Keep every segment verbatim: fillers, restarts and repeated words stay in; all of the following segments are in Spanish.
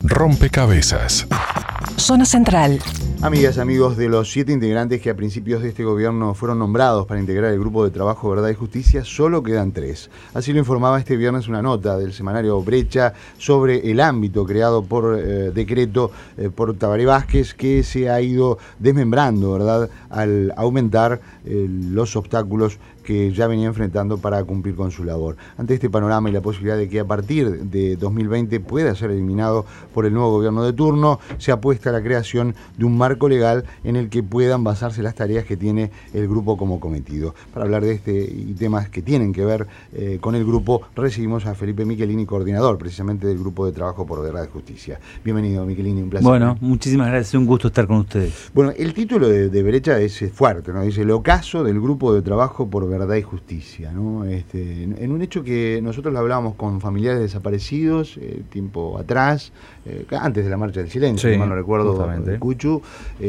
Rompecabezas. Zona Central. Amigas, amigos, de los siete integrantes que a principios de este gobierno fueron nombrados para integrar el grupo de trabajo Verdad y Justicia, solo quedan tres. Así lo informaba este viernes una nota del semanario Brecha sobre el ámbito creado por eh, decreto eh, por Tabaré Vázquez, que se ha ido desmembrando, ¿verdad?, al aumentar eh, los obstáculos que ya venía enfrentando para cumplir con su labor. Ante este panorama y la posibilidad de que a partir de dos mil veinte pueda ser eliminado por el nuevo gobierno de turno, se apuesta a la creación de un marco legal en el que puedan basarse las tareas que tiene el grupo como cometido. Para hablar de este y temas que tienen que ver eh, con el grupo, recibimos a Felipe Michelini, coordinador precisamente del Grupo de Trabajo por Verdad y Justicia. Bienvenido, Michelini, un placer. Bueno, muchísimas gracias, un gusto estar con ustedes. Bueno, el título de, de Brecha es fuerte, ¿no? Dice: el ocaso del Grupo de Trabajo por Verdad y Justicia, ¿no? Este, en, en un hecho que nosotros lo hablábamos con familiares desaparecidos eh, tiempo atrás, eh, antes de la Marcha del Silencio, sí, si mal no recuerdo, de Cuchu,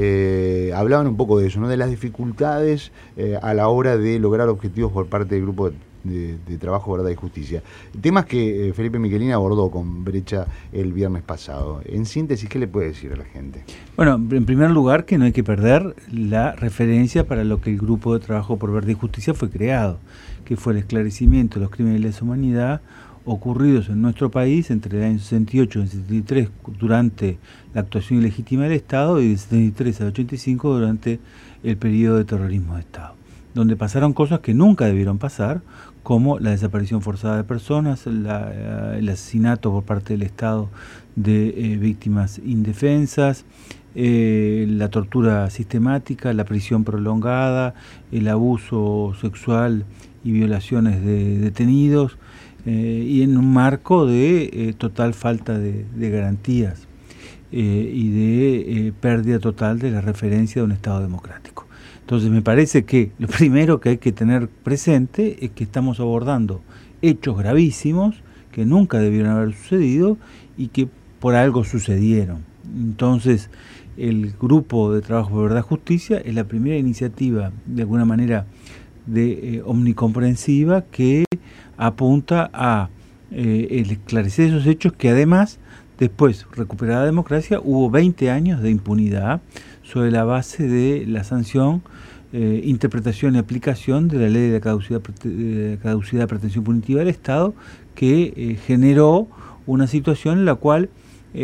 eh, hablaban un poco de eso, ¿no? De las dificultades eh, a la hora de lograr objetivos por parte del Grupo de, de, de Trabajo, Verdad y Justicia. Temas que eh, Felipe Michelini abordó con Brecha el viernes pasado. En síntesis, ¿qué le puede decir a la gente? Bueno, en primer lugar, que no hay que perder la referencia para lo que el Grupo de Trabajo por Verdad y Justicia fue creado, que fue el esclarecimiento de los crímenes de lesa humanidad ocurridos en nuestro país entre el año sesenta y ocho y el setenta y tres durante la actuación ilegítima del Estado, y del setenta y tres al ochenta y cinco durante el periodo de terrorismo de Estado, donde pasaron cosas que nunca debieron pasar, como la desaparición forzada de personas, la, el asesinato por parte del Estado de eh, víctimas indefensas, eh, la tortura sistemática, la prisión prolongada, el abuso sexual y violaciones de detenidos, eh, y en un marco de eh, total falta de, de garantías eh, y de eh, pérdida total de la referencia de un Estado democrático. Entonces me parece que lo primero que hay que tener presente es que estamos abordando hechos gravísimos que nunca debieron haber sucedido y que por algo sucedieron. Entonces el Grupo de Trabajo por Verdad y Justicia es la primera iniciativa, de alguna manera, de eh, omnicomprensiva, que apunta a eh, el esclarecer esos hechos que además, después, recuperada la democracia, hubo veinte años de impunidad sobre la base de la sanción, eh, interpretación y aplicación de la ley de la caducidad, de la caducidad de pretensión punitiva del Estado, que eh, generó una situación en la cual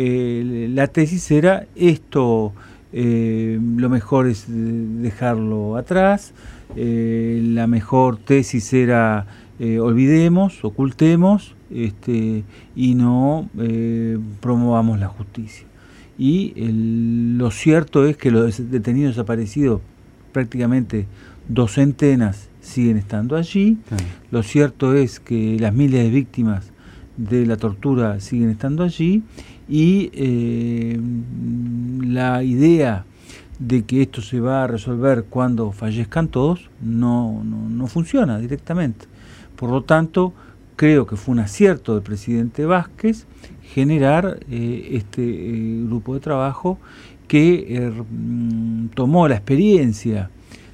eh, la tesis era esto, eh, lo mejor es dejarlo atrás, eh, la mejor tesis era eh, olvidemos, ocultemos, este, y no eh, promovamos la justicia. Y el, lo cierto es que los detenidos desaparecidos, prácticamente dos centenas, siguen estando allí. Sí. Lo cierto es que las miles de víctimas de la tortura siguen estando allí, y eh, la idea de que esto se va a resolver cuando fallezcan todos no, no, no funciona directamente. Por lo tanto, creo que fue un acierto del presidente Vázquez generar eh, este eh, grupo de trabajo que eh, tomó la experiencia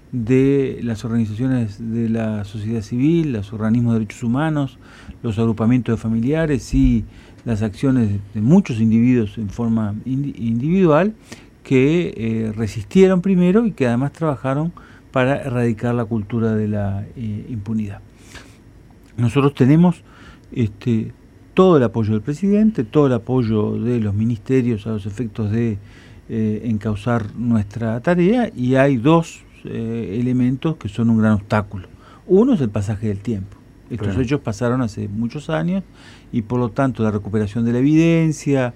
de las organizaciones de la sociedad civil, los organismos de derechos humanos, los agrupamientos de familiares y las acciones de muchos individuos en forma individual que eh, resistieron primero y que además trabajaron para erradicar la cultura de la eh, impunidad. Nosotros tenemos este, todo el apoyo del presidente, todo el apoyo de los ministerios a los efectos de eh, encauzar nuestra tarea, y hay dos eh, elementos que son un gran obstáculo. Uno es el pasaje del tiempo. Estos claro. hechos pasaron hace muchos años, y por lo tanto la recuperación de la evidencia,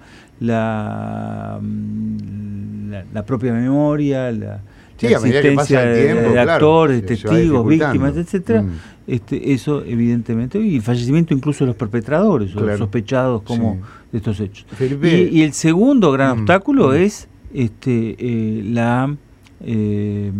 la, la, la propia memoria, la, sí, la existencia de, tiempo, de claro, actores, testigos, víctimas, etcétera, mm. este, eso evidentemente, y el fallecimiento incluso de los perpetradores, claro. o los sospechados como sí. de estos hechos. Y, y el segundo gran mm. obstáculo mm. es este, eh, la eh,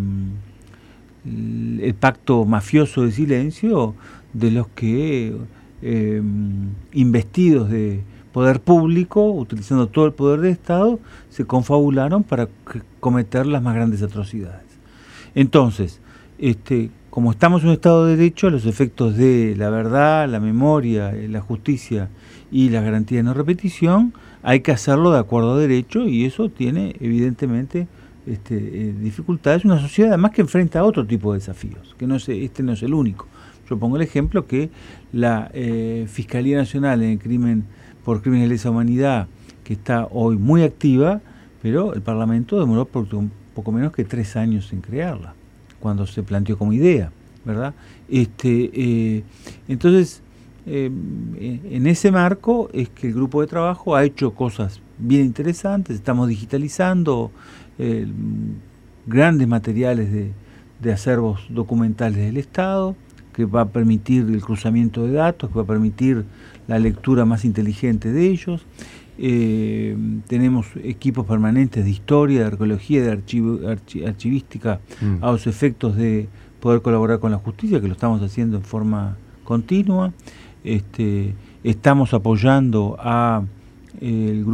el pacto mafioso de silencio de los que eh, investidos de poder público, utilizando todo el poder del Estado, se confabularon para cometer las más grandes atrocidades. Entonces, este, como estamos en un Estado de Derecho, a los efectos de la verdad, la memoria, la justicia y las garantías de no repetición, hay que hacerlo de acuerdo a derecho, y eso tiene evidentemente este, eh, dificultades. Una sociedad además que enfrenta otro tipo de desafíos, que no es, este no es el único. Yo pongo el ejemplo que la eh, Fiscalía Nacional en el crimen por crímenes de lesa humanidad, que está hoy muy activa, pero el Parlamento demoró por un poco menos que tres años en crearla, cuando se planteó como idea, ¿verdad? Este, eh, entonces, eh, en ese marco es que el grupo de trabajo ha hecho cosas bien interesantes. Estamos digitalizando eh, grandes materiales de, de acervos documentales del Estado, que va a permitir el cruzamiento de datos, que va a permitir la lectura más inteligente de ellos. Eh, tenemos equipos permanentes de historia, de arqueología, de archivo, archi, archivística, mm. a los efectos de poder colaborar con la justicia, que lo estamos haciendo en forma continua. Este, estamos apoyando a eh, el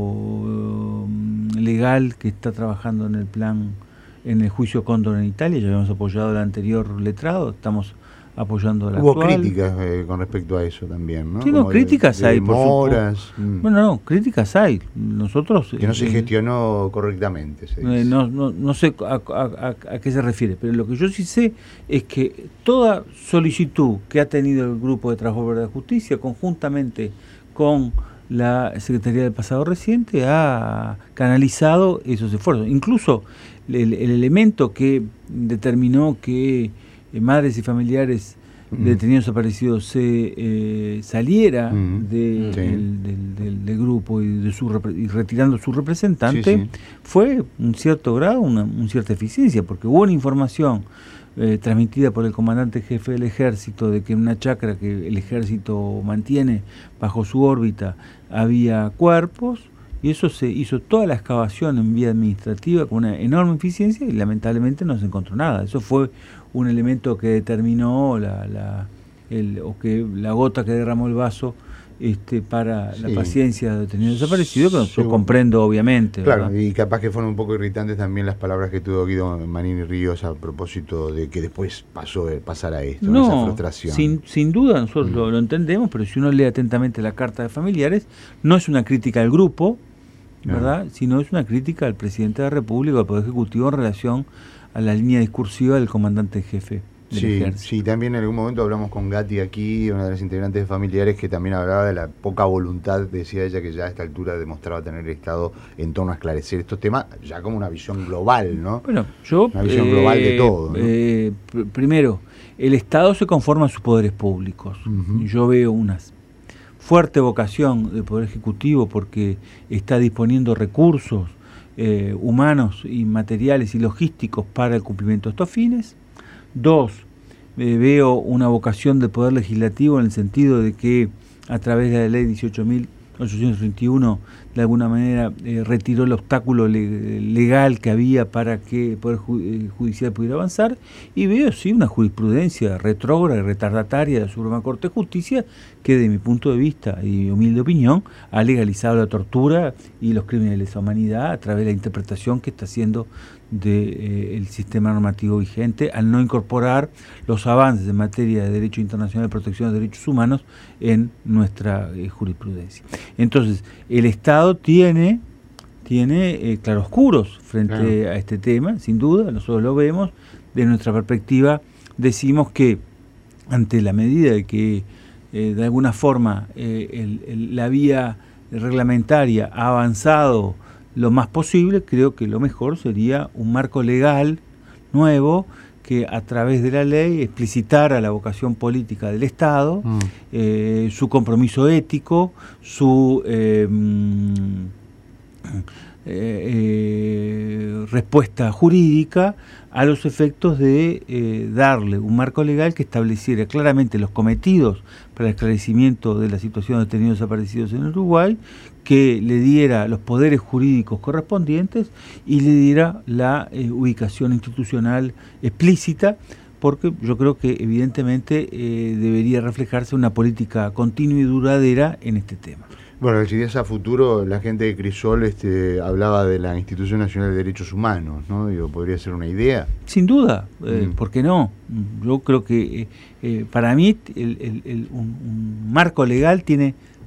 grupo eh, legal que está trabajando en el plan, en el juicio Cóndor en Italia. Ya habíamos apoyado al anterior letrado, estamos apoyando al Hubo actual. críticas eh, con respecto a eso también, ¿no? Sí, no, Como críticas de, de hay, por demoras, supuesto. Mm. Bueno, no, críticas hay. Nosotros... Que no se eh, gestionó correctamente, se dice. Eh, no, no, no sé a, a, a, a qué se refiere, pero lo que yo sí sé es que toda solicitud que ha tenido el Grupo de Trabajo por la Justicia, conjuntamente con la Secretaría del Pasado Reciente, ha canalizado esos esfuerzos. Incluso el, el elemento que determinó que eh, madres y familiares uh-huh. de detenidos desaparecidos se eh, saliera uh-huh. de, sí. del, del, del, del grupo y, de su, y retirando su representante, sí, sí. fue un cierto grado, una un cierta eficiencia, porque hubo una información eh, transmitida por el comandante jefe del ejército de que en una chacra que el ejército mantiene bajo su órbita había cuerpos, y eso se hizo toda la excavación en vía administrativa con una enorme eficiencia y lamentablemente no se encontró nada. Eso fue un elemento que determinó la, la, el, o que la gota que derramó el vaso este, para sí. la paciencia de detenidos desaparecidos, que sí, yo comprendo obviamente. Claro, ¿verdad? Y capaz que fueron un poco irritantes también las palabras que tuvo Guido Manini Ríos a propósito de que después pasó pasara esto, no, esa frustración. Sin, sin duda, nosotros mm. lo, lo entendemos, pero si uno lee atentamente la carta de familiares, no es una crítica al grupo, ¿verdad? No. Sino es una crítica al presidente de la República, al Poder Ejecutivo, en relación a la línea discursiva del comandante jefe del sí, ejército. Sí, también en algún momento hablamos con Gatti aquí, una de las integrantes de familiares, que también hablaba de la poca voluntad, decía ella, que ya a esta altura demostraba tener el Estado en torno a esclarecer estos temas, ya como una visión global, ¿no? Bueno, yo... Una visión eh, global de todo, ¿no? Eh, pr- primero, el Estado se conforma a sus poderes públicos. Uh-huh. Yo veo unas fuerte vocación del Poder Ejecutivo porque está disponiendo recursos eh, humanos y materiales y logísticos para el cumplimiento de estos fines. Dos, eh, veo una vocación del Poder Legislativo en el sentido de que a través de la ley dieciocho mil ochocientos treinta y uno de alguna manera eh, retiró el obstáculo le- legal que había para que el Poder ju- eh, Judicial pudiera avanzar, y veo sí una jurisprudencia retrógrada y retardataria de la Suprema Corte de Justicia que, de mi punto de vista y humilde opinión, ha legalizado la tortura y los crímenes de lesa humanidad a través de la interpretación que está haciendo del eh, sistema normativo vigente, al no incorporar los avances en materia de derecho internacional de protección de derechos humanos en nuestra eh, jurisprudencia. Entonces, el Estado tiene, tiene eh, claroscuros frente claro. a este tema, sin duda, nosotros lo vemos. De nuestra perspectiva, decimos que ante la medida de que eh, de alguna forma eh, el, el, la vía reglamentaria ha avanzado lo más posible, creo que lo mejor sería un marco legal nuevo que a través de la ley explicitara la vocación política del Estado, mm. eh, su compromiso ético, su eh, eh, eh, respuesta jurídica a los efectos de eh, darle un marco legal que estableciera claramente los cometidos para el esclarecimiento de la situación de detenidos desaparecidos en Uruguay, que le diera los poderes jurídicos correspondientes y le diera la eh, ubicación institucional explícita, porque yo creo que evidentemente eh, debería reflejarse una política continua y duradera en este tema. Bueno, si es a futuro, la gente de Crisol este, hablaba de la Institución Nacional de Derechos Humanos, ¿no? Digo, ¿podría ser una idea? Sin duda, eh, mm. ¿por qué no? Yo creo que eh, eh, para mí el, el, el, un, un marco legal tiene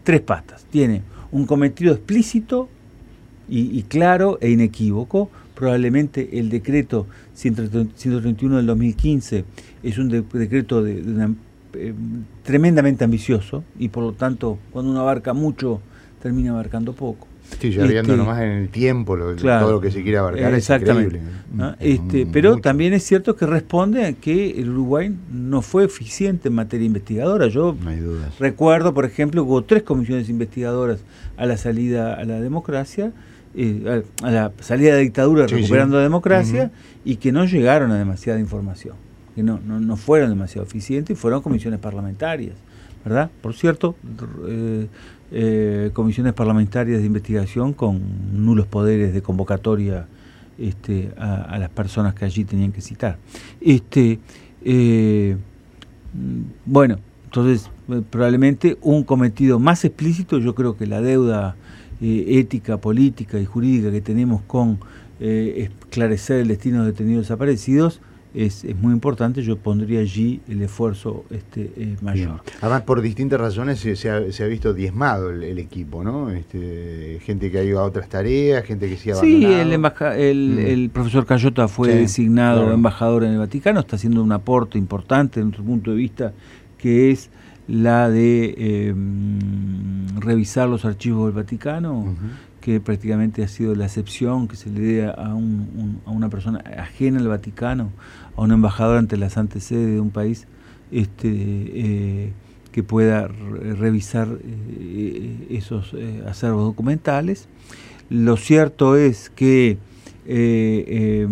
tres patas. Tiene un cometido explícito y, y claro e inequívoco. Probablemente el decreto ciento treinta y uno del dos mil quince es un de, decreto de, de una, eh, tremendamente ambicioso, y por lo tanto cuando uno abarca mucho termina abarcando poco. Sí, ya viendo este, nomás en el tiempo lo, claro, todo lo que se quiere abarcar, exactamente, es increíble. ¿no? Este, pero mucho. También es cierto que responde a que el Uruguay no fue eficiente en materia investigadora. Yo no hay dudas. Recuerdo, por ejemplo, hubo tres comisiones investigadoras a la salida a la democracia, eh, a, a la salida de la dictadura, sí, recuperando sí. la democracia, uh-huh. y que no llegaron a demasiada información, que no, no, no fueron demasiado eficientes, y fueron comisiones parlamentarias, ¿verdad? Por cierto, eh, Eh, comisiones parlamentarias de investigación con nulos poderes de convocatoria este, a, a las personas que allí tenían que citar. Este, eh, bueno, entonces eh, probablemente un cometido más explícito. Yo creo que la deuda eh, ética, política y jurídica que tenemos con eh, esclarecer el destino de detenidos desaparecidos Es, es muy importante. Yo pondría allí el esfuerzo este, eh, mayor. Bien. Además, por distintas razones se, se, ha, se ha visto diezmado el, el equipo, ¿no? Este, gente que ha ido a otras tareas, gente que se ha abandonado. Sí, el, embaja, el, mm. el profesor Cayota fue sí, designado claro. embajador en el Vaticano, está haciendo un aporte importante desde nuestro punto de vista, que es la de eh, revisar los archivos del Vaticano, uh-huh. que prácticamente ha sido la excepción que se le dé a, un, un, a una persona ajena al Vaticano, a un embajador ante la Santa Sede de un país, este, eh, que pueda re- revisar eh, esos eh, acervos documentales. Lo cierto es que eh, eh,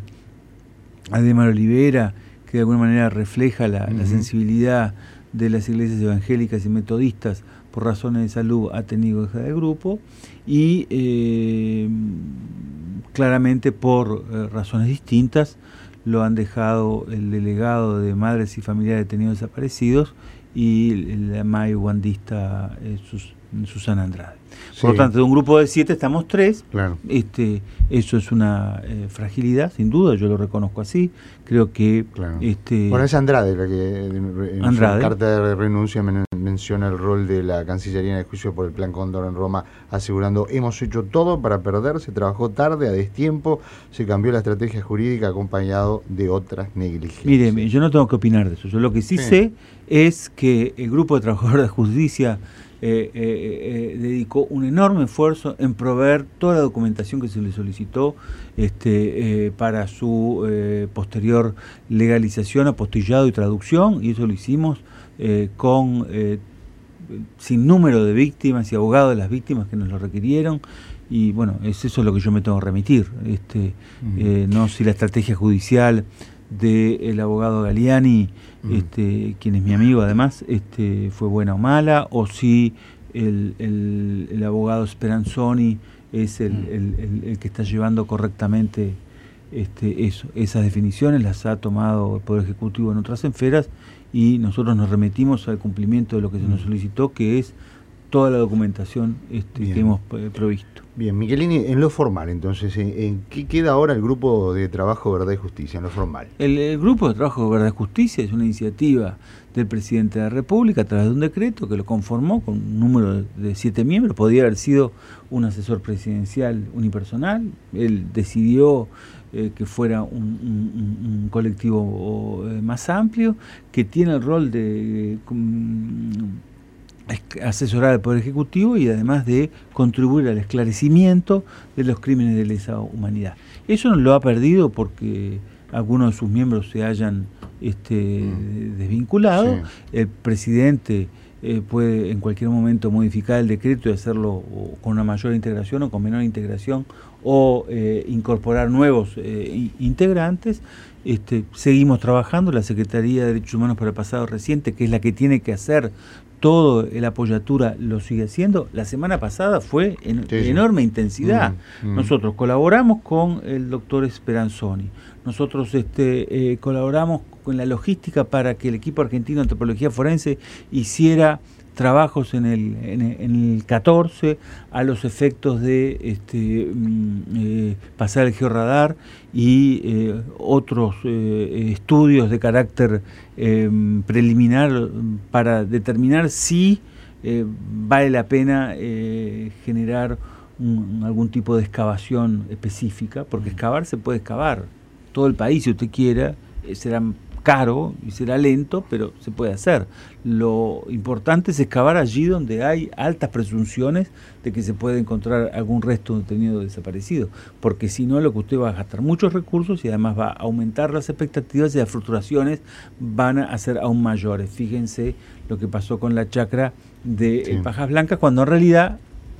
Ademar Olivera, que de alguna manera refleja la, uh-huh. la sensibilidad de las iglesias evangélicas y metodistas, por razones de salud ha tenido que dejar el grupo, y eh, claramente por eh, razones distintas lo han dejado el delegado de Madres y Familiares de Detenidos Desaparecidos y la May Wandista eh, Sus, Susana Andrade. Sí. Por lo tanto, de un grupo de siete estamos tres. Claro. Este, eso es una eh, fragilidad, sin duda, yo lo reconozco así. Creo que... Claro. Este, bueno, es Andrade la que en Andrade. su carta de renuncia men- menciona el rol de la Cancillería en el juicio por el Plan Cóndor en Roma, asegurando: hemos hecho todo para perder, se trabajó tarde, a destiempo, se cambió la estrategia jurídica acompañado de otras negligencias. Mire, yo no tengo que opinar de eso. Yo lo que sí, sí. sé es que el grupo de trabajadores de justicia Eh, eh, eh, dedicó un enorme esfuerzo en proveer toda la documentación que se le solicitó este, eh, para su eh, posterior legalización, apostillado y traducción, y eso lo hicimos eh, con eh, sin número de víctimas y abogados de las víctimas que nos lo requirieron, y bueno, es eso lo que yo me tengo que remitir, este, uh-huh. eh, no si la estrategia judicial del abogado Galiani, mm. este, quien es mi amigo además, este, fue buena o mala, o si el, el, el abogado Speranzoni es el, mm. el, el, el que está llevando correctamente este, eso, esas definiciones, las ha tomado el Poder Ejecutivo en otras esferas, y nosotros nos remitimos al cumplimiento de lo que se nos solicitó, que es toda la documentación este, que hemos eh, provisto. Bien, Michelini, en lo formal, entonces, ¿en, en qué queda ahora el Grupo de Trabajo Verdad y Justicia, en lo formal? El, el Grupo de Trabajo Verdad y Justicia es una iniciativa del Presidente de la República a través de un decreto que lo conformó con un número de, de siete miembros. Podría haber sido un asesor presidencial unipersonal. Él decidió eh, que fuera un, un, un colectivo eh, más amplio, que tiene el rol de... Eh, com, asesorar al Poder Ejecutivo y además de contribuir al esclarecimiento de los crímenes de lesa humanidad. Eso no lo ha perdido porque algunos de sus miembros se hayan este, mm. desvinculado. Sí. El presidente eh, puede en cualquier momento modificar el decreto y hacerlo con una mayor integración o con menor integración, o eh, incorporar nuevos eh, integrantes. Este, seguimos trabajando. La Secretaría de Derechos Humanos para el Pasado Reciente, que es la que tiene que hacer todo el apoyatura, lo sigue haciendo. La semana pasada fue en sí, enorme sí. intensidad. Mm, mm. Nosotros colaboramos con el doctor Speranzoni. Nosotros este, eh, colaboramos con la logística para que el equipo argentino de antropología forense hiciera trabajos en el, en el, en el catorce a los efectos de este, eh, pasar el georradar y eh, otros eh, estudios de carácter eh, preliminar para determinar si eh, vale la pena eh, generar un, algún tipo de excavación específica, porque excavar se puede excavar todo el país si usted quiera, eh, será caro y será lento, pero se puede hacer. Lo importante es excavar allí donde hay altas presunciones de que se puede encontrar algún resto detenido desaparecido, porque si no, lo que usted va a gastar muchos recursos y además va a aumentar las expectativas y las frustraciones van a ser aún mayores. Fíjense lo que pasó con la chacra de sí. Pajas Blancas, cuando en realidad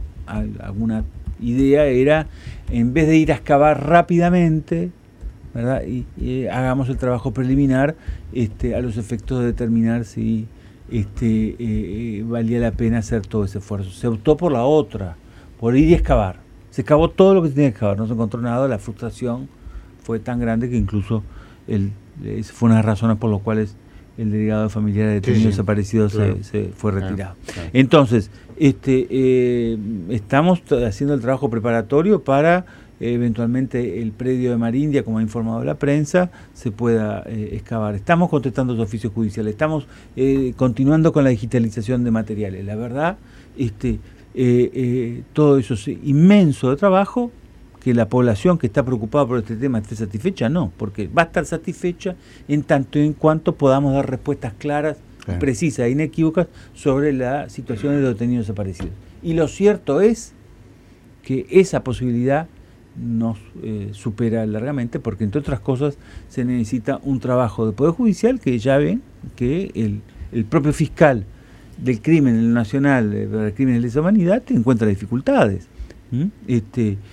alguna idea era, en vez de ir a excavar rápidamente, ¿verdad? Y, y hagamos el trabajo preliminar este, a los efectos de determinar si este, eh, valía la pena hacer todo ese esfuerzo. Se optó por la otra, por ir y excavar. Se excavó todo lo que se tenía que excavar, no se encontró nada, la frustración fue tan grande que incluso el, fue una de las razones por las cuales el delegado de familiares de detenidos sí, sí. desaparecidos claro. se, se fue retirado. Claro, claro. Entonces, este, eh, estamos haciendo el trabajo preparatorio para eventualmente el predio de Marindia, como ha informado la prensa, se pueda eh, excavar. Estamos contestando los oficios judiciales, estamos eh, continuando con la digitalización de materiales. La verdad, este, eh, eh, todo eso es inmenso de trabajo, que la población que está preocupada por este tema esté satisfecha, no, porque va a estar satisfecha en tanto y en cuanto podamos dar respuestas claras, claro. precisas e inequívocas sobre la situación de los detenidos desaparecidos. Y lo cierto es que esa posibilidad nos eh, supera largamente, porque entre otras cosas se necesita un trabajo de Poder Judicial, que ya ven que el, el propio fiscal del crimen el nacional, del crimen de lesa humanidad, encuentra dificultades ¿Mm? este eh,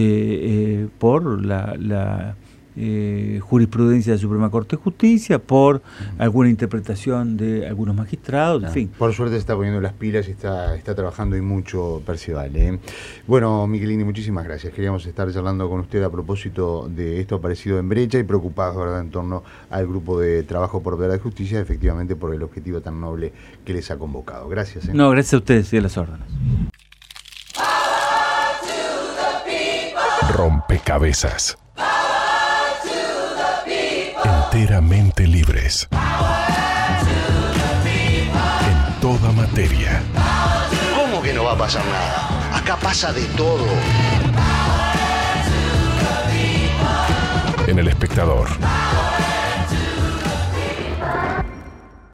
eh, por la, la eh, jurisprudencia de la Suprema Corte de Justicia, por alguna interpretación de algunos magistrados, ah, en fin. Por suerte se está poniendo las pilas y está, está trabajando y mucho Percival. ¿eh? Bueno, Michelini, muchísimas gracias. Queríamos estar charlando con usted a propósito de esto aparecido en Brecha y preocupados, ¿verdad?, en torno al grupo de trabajo por verdad y justicia, efectivamente por el objetivo tan noble que les ha convocado. Gracias. ¿eh? No, gracias a ustedes y a las órdenes. Rompecabezas. Enteramente libres. En toda materia. ¿Cómo que no va a pasar nada? Acá pasa de todo. En El Espectador.